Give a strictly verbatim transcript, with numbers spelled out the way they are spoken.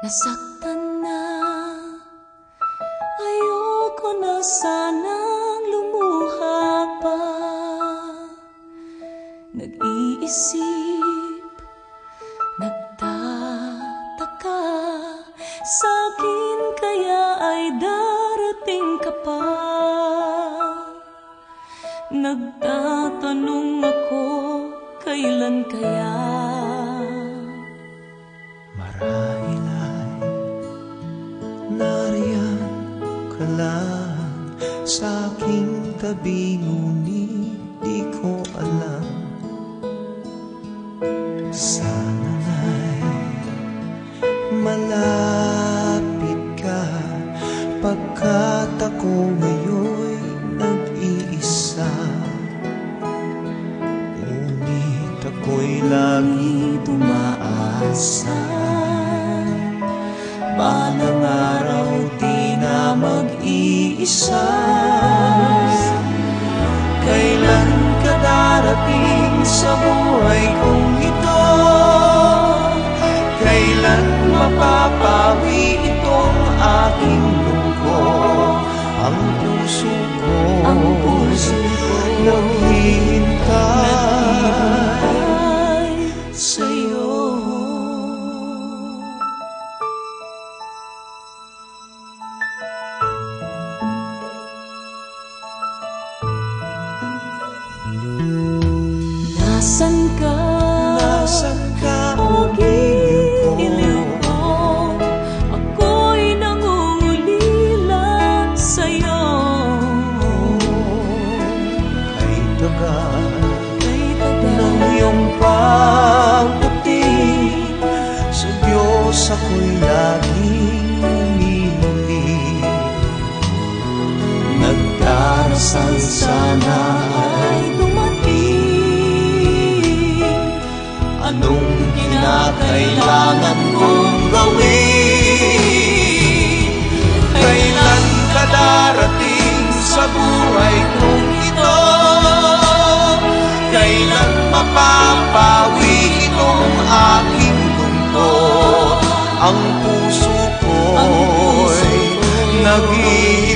Nasaktan na, ayoko na sanang lumuha pa. Nag-iisip, nagtataka, sa'kin kaya ay darating ka pa. Nagtatanong ako, kailan kaya? Marahil ay nariyan ka lang sa aking tabi, ngunit di ko alam. Sana nga'y malapit ka, pagkat ako ngayon'y nag-iisa. Ngunit ako'y lagi tumaasa, balang araw di na mag-iisa. Kailan ka darating sa buhay kong ito? Kailan mapapawi itong aking lungkot? Ang puso ko, Ang puso ko naghihintay sa'yo. Nasaan ka? Nasaan ka, o giliw ko? Ako'y nangungulila sa'yo. Kay tagal Kay tagal ng iyong pagdating, sa Diyos ako'y laging umili. Nagdarasal sana ay anong kinakailangan kong gawin? Kailan ka darating sa buhay kong ito? Kailan mapapawi itong aking lungkot? Ang puso ko'y nag-iisip